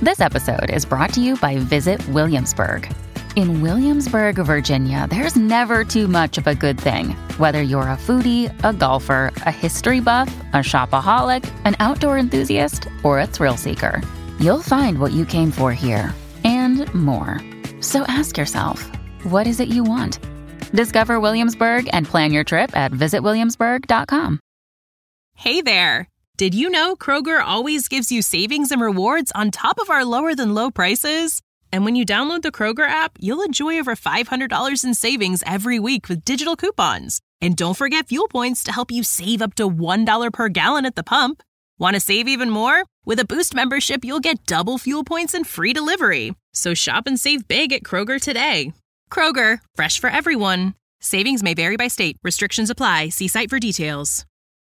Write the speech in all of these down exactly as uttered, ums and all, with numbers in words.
This episode is brought to you by Visit Williamsburg. In Williamsburg, Virginia, there's never too much of a good thing. Whether you're a foodie, a golfer, a history buff, a shopaholic, an outdoor enthusiast, or a thrill seeker, you'll find what you came for here and more. So ask yourself, what is it you want? Discover Williamsburg and plan your trip at visit williamsburg dot com. Hey there! Did you know Kroger always gives you savings and rewards on top of our lower-than-low prices? And when you download the Kroger app, you'll enjoy over five hundred dollars in savings every week with digital coupons. And don't forget fuel points to help you save up to one dollar per gallon at the pump. Want to save even more? With a Boost membership, you'll get double fuel points and free delivery. So shop and save big at Kroger today. Kroger, fresh for everyone. Savings may vary by state. Restrictions apply. See site for details.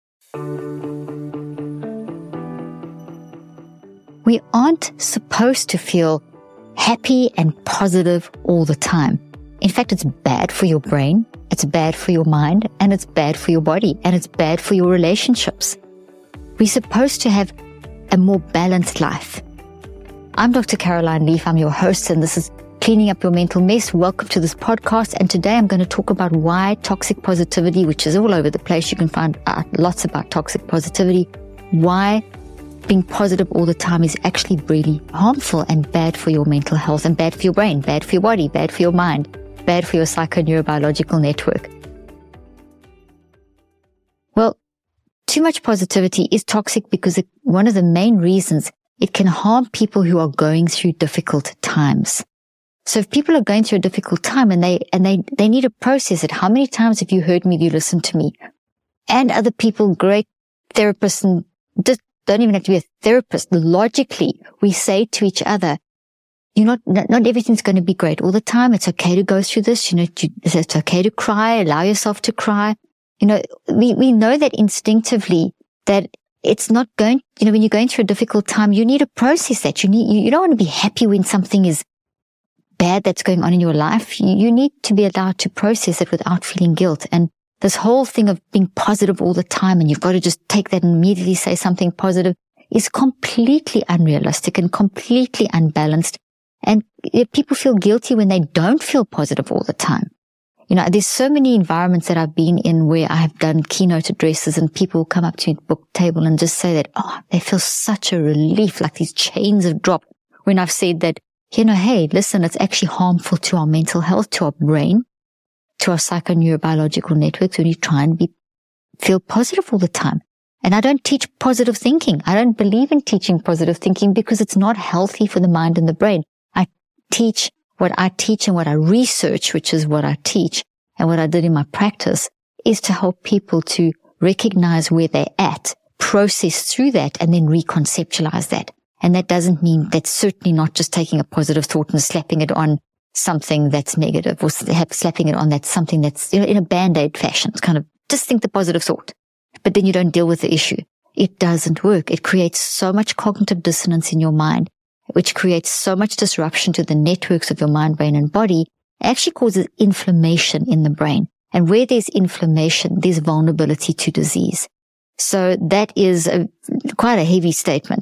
We aren't supposed to feel happy and positive all the time. In fact, it's bad for your brain, it's bad for your mind, and it's bad for your body, and it's bad for your relationships. We're supposed to have a more balanced life. I'm Doctor Caroline Leaf, I'm your host, and this is Cleaning Up Your Mental Mess. Welcome to this podcast, and today I'm going to talk about why toxic positivity, which is all over the place, you can find out lots about toxic positivity, why being positive all the time is actually really harmful and bad for your mental health and bad for your brain, bad for your body, bad for your mind, bad for your psychoneurobiological network. Well, too much positivity is toxic because it, one of the main reasons it can harm people who are going through difficult times. So if people are going through a difficult time and they, and they, they need to process it, how many times have you heard me, you listen to me and other people, great therapists, and just don't even have to be a therapist. Logically, we say to each other, you know, not, not everything's going to be great all the time. It's okay to go through this. You know, it's okay to cry. Allow yourself to cry. You know, we, we know that instinctively that it's not going, you know, when you're going through a difficult time, you need to process that. You need, you, you don't want to be happy when something is bad that's going on in your life. You, you need to be allowed to process it without feeling guilt. And this whole thing of being positive all the time and you've got to just take that and immediately say something positive is completely unrealistic and completely unbalanced. And people feel guilty when they don't feel positive all the time. You know, there's so many environments that I've been in where I have done keynote addresses and people come up to me at the book table and just say that, oh, they feel such a relief, like these chains have dropped when I've said that, you know, hey, listen, it's actually harmful to our mental health, to our brain, to our psychoneurobiological networks when you try and be, feel positive all the time. And I don't teach positive thinking. I don't believe in teaching positive thinking because it's not healthy for the mind and the brain. I teach what I teach and what I research, which is what I teach and what I did in my practice, is to help people to recognize where they're at, process through that, and then reconceptualize that. And that doesn't mean, that's certainly not just taking a positive thought and slapping it on something that's negative or slapping it on that's something that's, you know, in a band-aid fashion. It's kind of just think the positive thought, but then you don't deal with the issue. It doesn't work. It creates so much cognitive dissonance in your mind, which creates so much disruption to the networks of your mind, brain, and body. It actually causes inflammation in the brain. And where there's inflammation, there's vulnerability to disease. So that is a, quite a heavy statement.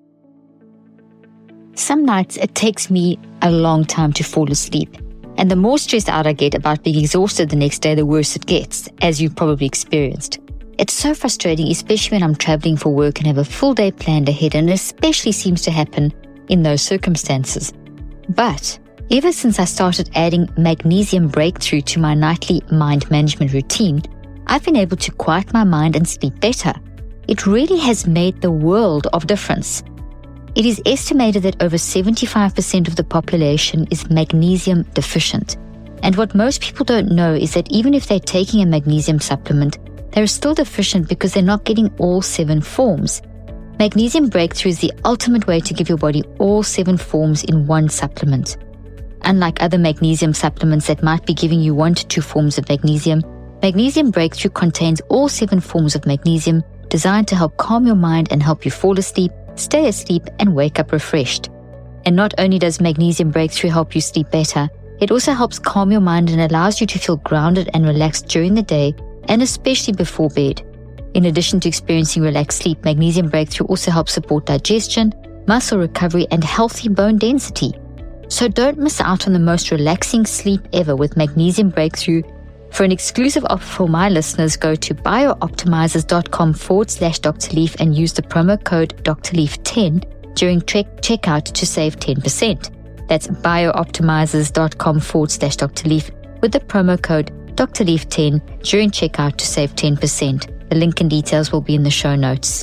Some nights it takes me a long time to fall asleep. And the more stressed out I get about being exhausted the next day, the worse it gets, as you've probably experienced. It's so frustrating, especially when I'm traveling for work and have a full day planned ahead, and it especially seems to happen in those circumstances. But ever since I started adding Magnesium Breakthrough to my nightly mind management routine, I've been able to quiet my mind and sleep better. It really has made the world of difference. It is estimated that over seventy-five percent of the population is magnesium deficient. And what most people don't know is that even if they're taking a magnesium supplement, they're still deficient because they're not getting all seven forms. Magnesium Breakthrough is the ultimate way to give your body all seven forms in one supplement. Unlike other magnesium supplements that might be giving you one to two forms of magnesium, Magnesium Breakthrough contains all seven forms of magnesium designed to help calm your mind and help you fall asleep, stay asleep, and wake up refreshed. And not only does Magnesium Breakthrough help you sleep better, it also helps calm your mind and allows you to feel grounded and relaxed during the day and especially before bed. In addition to experiencing relaxed sleep, Magnesium Breakthrough also helps support digestion, muscle recovery, and healthy bone density. So don't miss out on the most relaxing sleep ever with Magnesium Breakthrough. For an exclusive offer for my listeners, go to biooptimizers.com forward slash Dr. Leaf and use the promo code D R Leaf ten during check- checkout to save ten percent. That's biooptimizers.com forward slash Dr. Leaf with the promo code D R Leaf ten during checkout to save ten percent. The link and details will be in the show notes.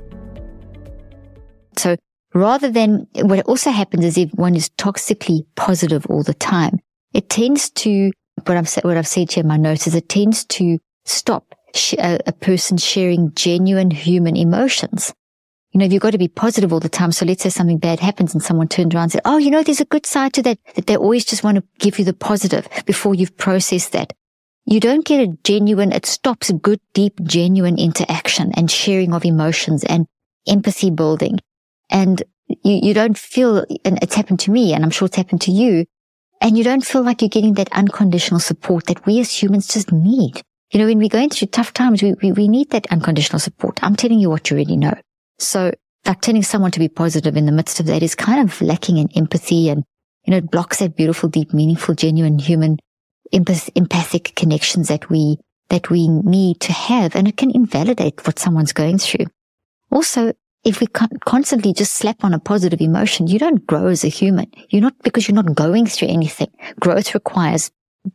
So rather than, what also happens is if one is toxically positive all the time, it tends to, what I've, what I've said here in my notes is it tends to stop sh- a, a person sharing genuine human emotions. You know, if you've got to be positive all the time, so let's say something bad happens and someone turns around and says, oh, you know, there's a good side to that, that they always just want to give you the positive before you've processed that. You don't get a genuine, it stops good, deep, genuine interaction and sharing of emotions and empathy building. And you, you don't feel, and it's happened to me, and I'm sure it's happened to you, and you don't feel like you're getting that unconditional support that we as humans just need. You know, when we're going through tough times, we, we, we need that unconditional support. I'm telling you what you already know. So, like telling someone to be positive in the midst of that is kind of lacking in empathy, and, you know, it blocks that beautiful, deep, meaningful, genuine human empath- empathic connections that we, that we need to have, and it can invalidate what someone's going through. Also, if we constantly just slap on a positive emotion, you don't grow as a human. You're not, because you're not going through anything. Growth requires,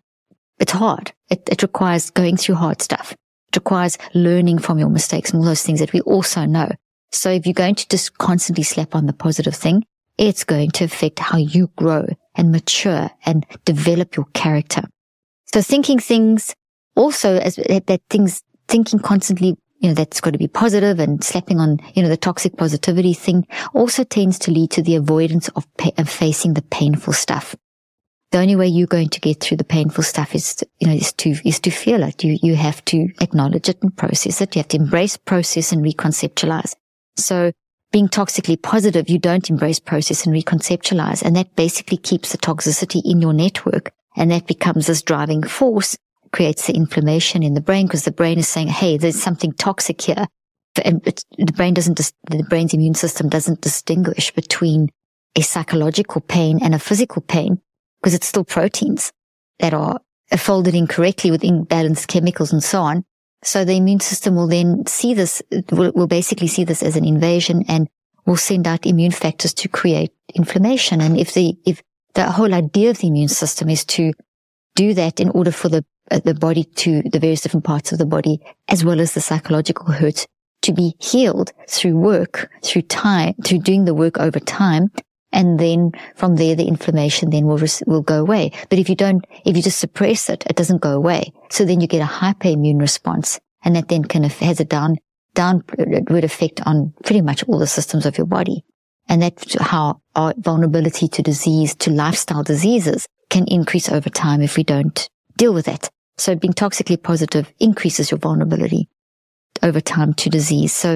it's hard. It, it requires going through hard stuff. It requires learning from your mistakes and all those things that we also know. So if you're going to just constantly slap on the positive thing, it's going to affect how you grow and mature and develop your character. So thinking things also as that, that things, thinking constantly, you know, that's got to be positive, and slapping on, you know, the toxic positivity thing also tends to lead to the avoidance of, pa- of facing the painful stuff. The only way you're going to get through the painful stuff is, to, you know, is to, is to feel it. You, you have to acknowledge it and process it. You have to embrace, process, and reconceptualize. So being toxically positive, you don't embrace, process, and reconceptualize. And that basically keeps the toxicity in your network. And that becomes this driving force, creates the inflammation in the brain, because the brain is saying, hey, there's something toxic here. And it's, the brain doesn't, dis- the brain's immune system doesn't distinguish between a psychological pain and a physical pain, because it's still proteins that are folded incorrectly with imbalanced chemicals and so on. So the immune system will then see this, will, will basically see this as an invasion, and will send out immune factors to create inflammation. And if the, if the whole idea of the immune system is to do that in order for the, uh, the body to, the various different parts of the body, as well as the psychological hurt, to be healed through work, through time, through doing the work over time. And then from there, the inflammation then will, will go away. But if you don't, if you just suppress it, it doesn't go away. So then you get a hyperimmune response, and that then can, has a down, downward effect on pretty much all the systems of your body. And that's how our vulnerability to disease, to lifestyle diseases, can increase over time if we don't deal with it. So being toxically positive increases your vulnerability over time to disease. So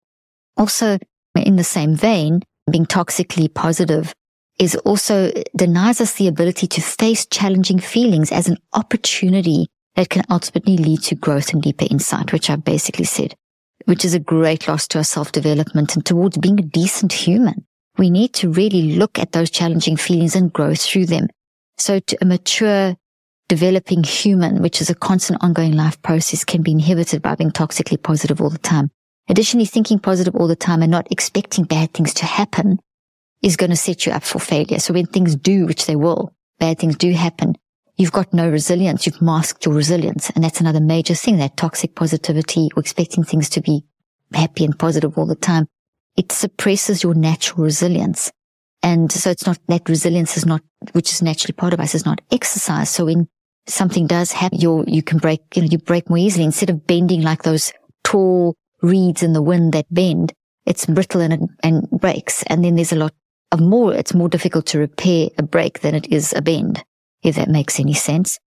also in the same vein, being toxically positive is also denies us the ability to face challenging feelings as an opportunity that can ultimately lead to growth and deeper insight, which I basically said, which is a great loss to our self-development and towards being a decent human. We need to really look at those challenging feelings and grow through them. So to a mature, developing human, which is a constant ongoing life process, can be inhibited by being toxically positive all the time. Additionally, thinking positive all the time and not expecting bad things to happen is going to set you up for failure. So when things do, which they will, bad things do happen, you've got no resilience. You've masked your resilience. And that's another major thing, that toxic positivity, or expecting things to be happy and positive all the time. It suppresses your natural resilience. And so it's not, that resilience is not, which is naturally part of us, is not exercised. So when something does happen, you're, you can break, you know, you break more easily. Instead of bending like those tall reeds in the wind that bend, it's brittle and, and breaks. And then there's a lot of more, it's more difficult to repair a break than it is a bend, if that makes any sense.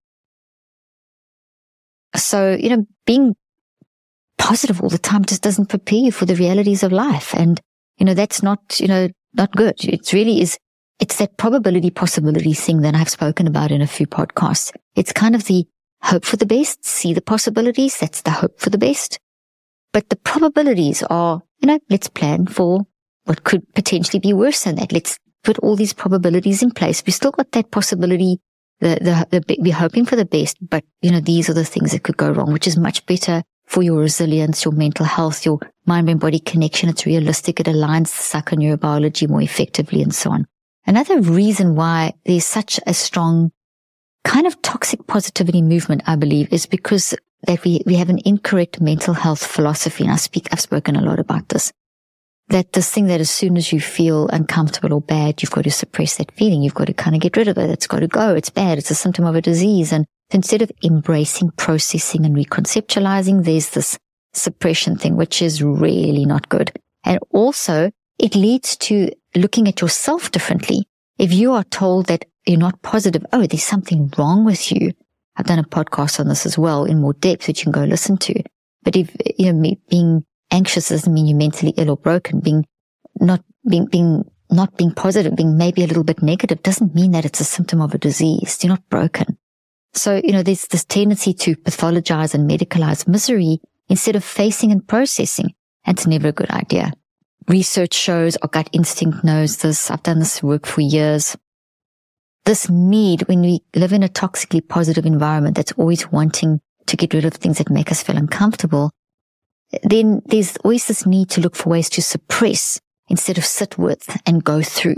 So, you know, being positive all the time just doesn't prepare you for the realities of life. And, you know, that's not, you know, not good. It really is, it's that probability possibility thing that I've spoken about in a few podcasts. It's kind of the hope for the best, see the possibilities. That's the hope for the best. But the probabilities are, you know, let's plan for what could potentially be worse than that. Let's put all these probabilities in place. We still got that possibility, the, the, the, we're hoping for the best, but, you know, these are the things that could go wrong, which is much better for your resilience, your mental health, your mind-brain-body connection. It's realistic. It aligns the psychoneurobiology more effectively and so on. Another reason why there's such a strong kind of toxic positivity movement, I believe, is because that we, we have an incorrect mental health philosophy. And I speak, I've spoken a lot about this. That this thing that as soon as you feel uncomfortable or bad, you've got to suppress that feeling. You've got to kind of get rid of it. It's got to go. It's bad. It's a symptom of a disease. And instead of embracing, processing and reconceptualizing, there's this suppression thing, which is really not good. And also it leads to looking at yourself differently. If you are told that you're not positive, oh, there's something wrong with you. I've done a podcast on this as well in more depth, which you can go listen to. But if, you know, being anxious doesn't mean you're mentally ill or broken. Being not, being, being, not being positive, being maybe a little bit negative doesn't mean that it's a symptom of a disease. You're not broken. So, you know, there's this tendency to pathologize and medicalize misery instead of facing and processing. And it's never a good idea. Research shows, our gut instinct knows this. I've done this work for years. This need, when we live in a toxically positive environment that's always wanting to get rid of things that make us feel uncomfortable, then there's always this need to look for ways to suppress instead of sit with and go through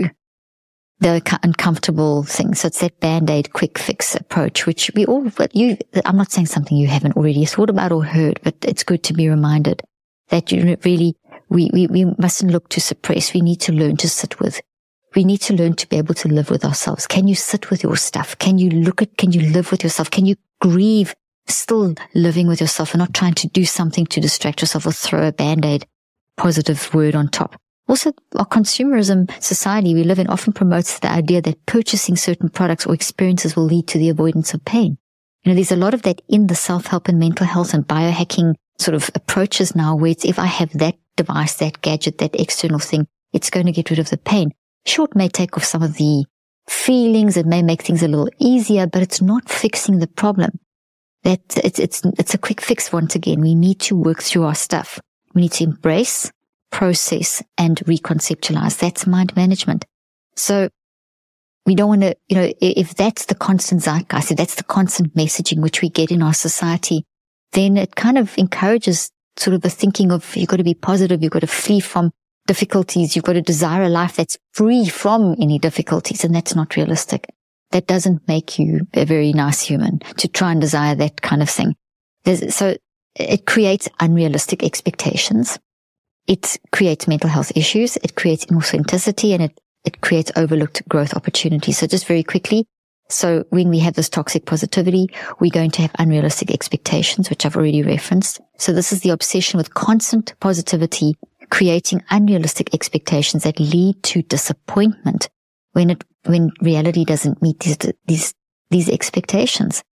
the uncomfortable things. So it's that Band-Aid quick fix approach, which we all, but you, I'm not saying something you haven't already thought about or heard, but it's good to be reminded that you really, we, we, we mustn't look to suppress. We need to learn to sit with. We need to learn to be able to live with ourselves. Can you sit with your stuff? Can you look at, can you live with yourself? Can you grieve still living with yourself and not trying to do something to distract yourself or throw a Band-Aid positive word on top? Also, our consumerism society we live in often promotes the idea that purchasing certain products or experiences will lead to the avoidance of pain. You know, there's a lot of that in the self-help and mental health and biohacking sort of approaches now, where it's, if I have that device, that gadget, that external thing, it's going to get rid of the pain. Sure, it may take off some of the feelings, it may make things a little easier, but it's not fixing the problem. That it's, it's, it's a quick fix once again. We need to work through our stuff. We need to embrace, process, and reconceptualize. That's mind management. So we don't want to, you know, if that's the constant zeitgeist, if that's the constant messaging which we get in our society, then it kind of encourages sort of the thinking of you've got to be positive, you've got to flee from difficulties, you've got to desire a life that's free from any difficulties, and that's not realistic. That doesn't make you a very nice human to try and desire that kind of thing. There's, so it creates unrealistic expectations. It creates mental health issues. It creates inauthenticity, and it, it creates overlooked growth opportunities. So just very quickly, so when we have this toxic positivity, we're going to have unrealistic expectations, which I've already referenced. So this is the obsession with constant positivity, creating unrealistic expectations that lead to disappointment when it, when reality doesn't meet these, these, these expectations.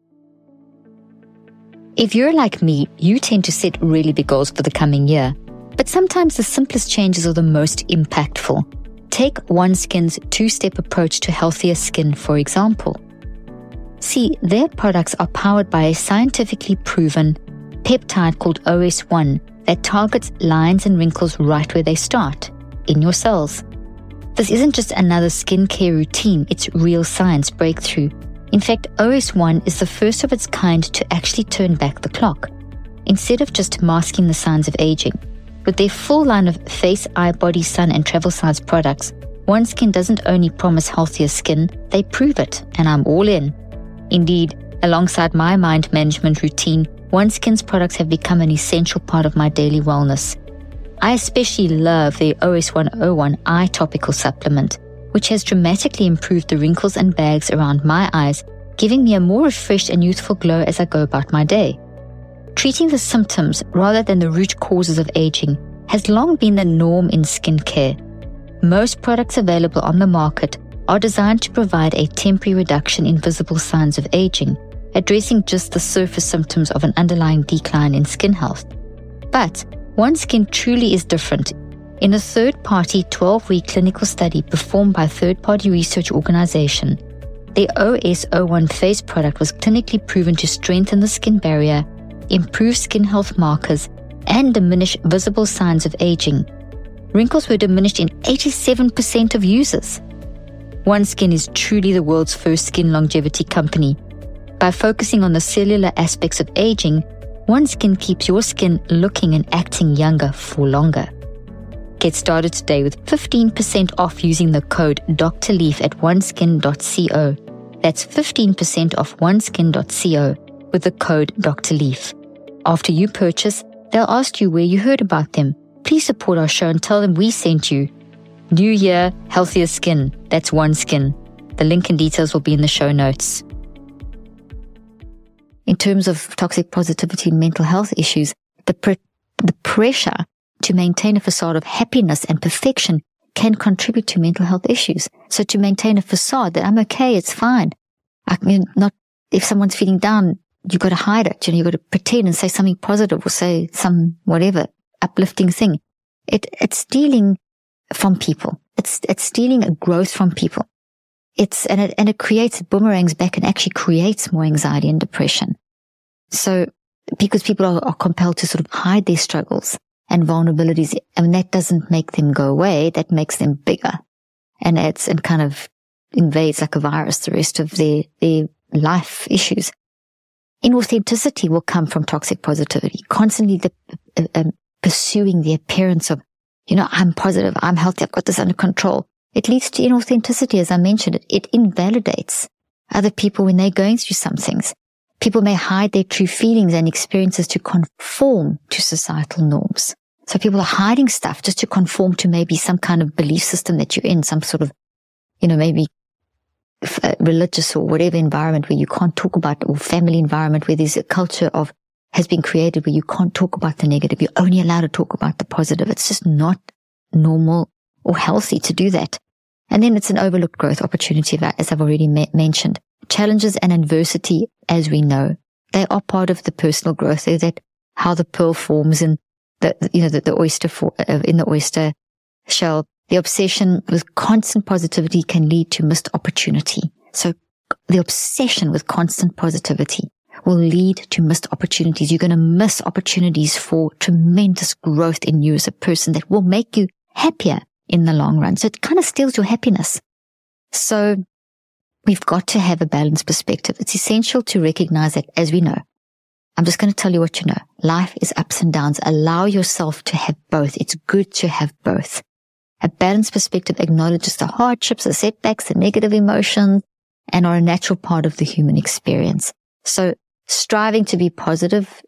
If you're like me, you tend to set really big goals for the coming year, but sometimes the simplest changes are the most impactful. Take OneSkin's two-step approach to healthier skin, for example. See, their products are powered by a scientifically proven peptide called O S one that targets lines and wrinkles right where they start, in your cells. This isn't just another skincare routine, it's real science breakthrough. In fact, O S one is the first of its kind to actually turn back the clock, instead of just masking the signs of aging. With their full line of face, eye, body, sun, and travel size products, OneSkin doesn't only promise healthier skin, they prove it, and I'm all in. Indeed, alongside my mind management routine, OneSkin's products have become an essential part of my daily wellness. I especially love their O S one oh one eye topical supplement, which has dramatically improved the wrinkles and bags around my eyes, giving me a more refreshed and youthful glow as I go about my day. Treating the symptoms rather than the root causes of aging has long been the norm in skincare. Most products available on the market are designed to provide a temporary reduction in visible signs of aging, addressing just the surface symptoms of an underlying decline in skin health. But OneSkin truly is different. In a third-party twelve-week clinical study performed by a third-party research organization, the O S oh one face product was clinically proven to strengthen the skin barrier, improve skin health markers, and diminish visible signs of aging. wrinkles were diminished in eighty-seven percent of users. OneSkin is truly the world's first skin longevity company. By focusing on the cellular aspects of aging, OneSkin keeps your skin looking and acting younger for longer. Get started today with fifteen percent off using the code Doctor Leaf at oneskin dot co. That's fifteen percent off oneskin dot co with the code Doctor Leaf. After you purchase, they'll ask you where you heard about them. Please support our show and tell them we sent you. New year, healthier skin. That's OneSkin. The link and details will be in the show notes. In terms of toxic positivity and mental health issues, the, pre- the pressure to maintain a facade of happiness and perfection can contribute to mental health issues. So to maintain a facade that I'm okay, it's fine. I mean, not if someone's feeling down, you've got to hide it. You know, you've got to pretend and say something positive or say some whatever uplifting thing. It it's stealing from people. It's it's stealing a growth from people. It's and it and it creates boomerangs back and actually creates more anxiety and depression. So because people are, are compelled to sort of hide their struggles and vulnerabilities, I mean, that doesn't make them go away. That makes them bigger, and it's and kind of invades like a virus the rest of their their life issues. Inauthenticity will come from toxic positivity. Constantly the, uh, um, pursuing the appearance of, you know, I'm positive, I'm healthy, I've got this under control. It leads to inauthenticity, as I mentioned. It, it invalidates other people when they're going through some things. People may hide their true feelings and experiences to conform to societal norms. So people are hiding stuff just to conform to maybe some kind of belief system that you're in, some sort of, you know, maybe religious or whatever environment where you can't talk about, or family environment where there's a culture of, has been created where you can't talk about the negative. You're only allowed to talk about the positive. It's just not normal or healthy to do that. And then it's an overlooked growth opportunity, as I've already ma- mentioned. Challenges and adversity, as we know, they are part of the personal growth. They're that how the pearl forms in the, you know, the, the oyster for, uh, in the oyster shell. The obsession with constant positivity can lead to missed opportunity. So the obsession with constant positivity will lead to missed opportunities. You're going to miss opportunities for tremendous growth in you as a person that will make you happier in the long run. So it kind of steals your happiness. So we've got to have a balanced perspective. It's essential to recognize that, as we know. I'm just going to tell you what you know. Life is ups and downs. Allow yourself to have both. It's good to have both. A balanced perspective acknowledges the hardships, the setbacks, the negative emotions, and are a natural part of the human experience. So striving to be positive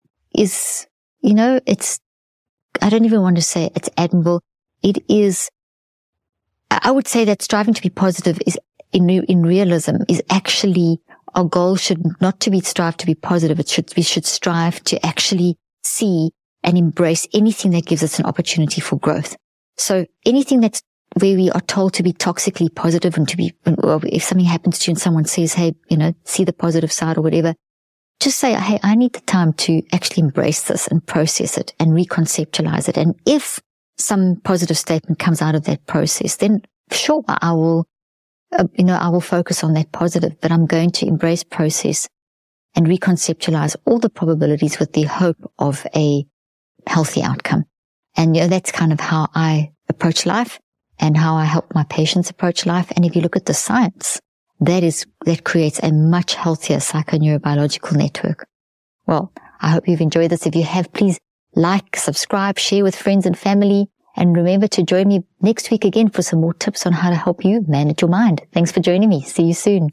is, you know, it's, I don't even want to say it's admirable. It is, I would say that striving to be positive is, in, in realism, is actually, our goal should not to be strive to be positive. It should, we should strive to actually see and embrace anything that gives us an opportunity for growth. So anything that's where we are told to be toxically positive and to be, or if something happens to you and someone says, hey, you know, see the positive side or whatever, just say, hey, I need the time to actually embrace this and process it and reconceptualize it. And if some positive statement comes out of that process, then sure, I will, uh, you know, I will focus on that positive, but I'm going to embrace, process and reconceptualize all the probabilities with the hope of a healthy outcome. And, you know, that's kind of how I approach life and how I help my patients approach life. And if you look at the science, that is, that creates a much healthier psychoneurobiological network. Well, I hope you've enjoyed this. If you have, please like, subscribe, share with friends and family. And remember to join me next week again for some more tips on how to help you manage your mind. Thanks for joining me. See you soon.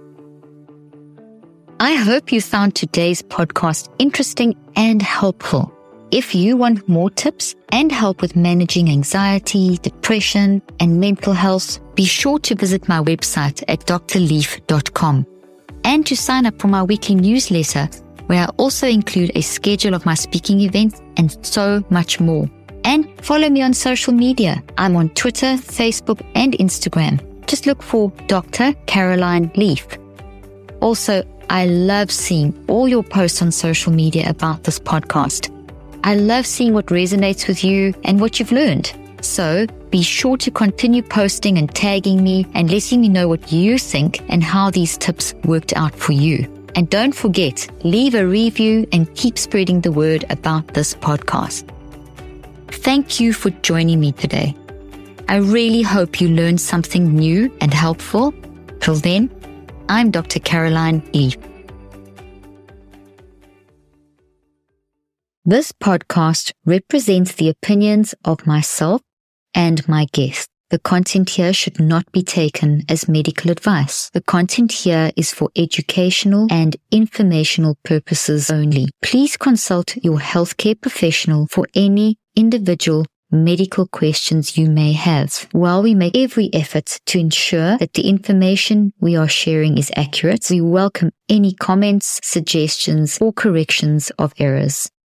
I hope you found today's podcast interesting and helpful. If you want more tips and help with managing anxiety, depression, and mental health, be sure to visit my website at d r leaf dot com and to sign up for my weekly newsletter, where I also include a schedule of my speaking events and so much more. And follow me on social media. I'm on Twitter, Facebook, and Instagram. Just look for Doctor Caroline Leaf. Also, I love seeing all your posts on social media about this podcast. I love seeing what resonates with you and what you've learned. So be sure to continue posting and tagging me and letting me know what you think and how these tips worked out for you. And don't forget, leave a review and keep spreading the word about this podcast. Thank you for joining me today. I really hope you learned something new and helpful. Till then, I'm Doctor Caroline Leaf. This podcast represents the opinions of myself and my guest. The content here should not be taken as medical advice. The content here is for educational and informational purposes only. Please consult your healthcare professional for any individual medical questions you may have. While we make every effort to ensure that the information we are sharing is accurate, we welcome any comments, suggestions, or corrections of errors.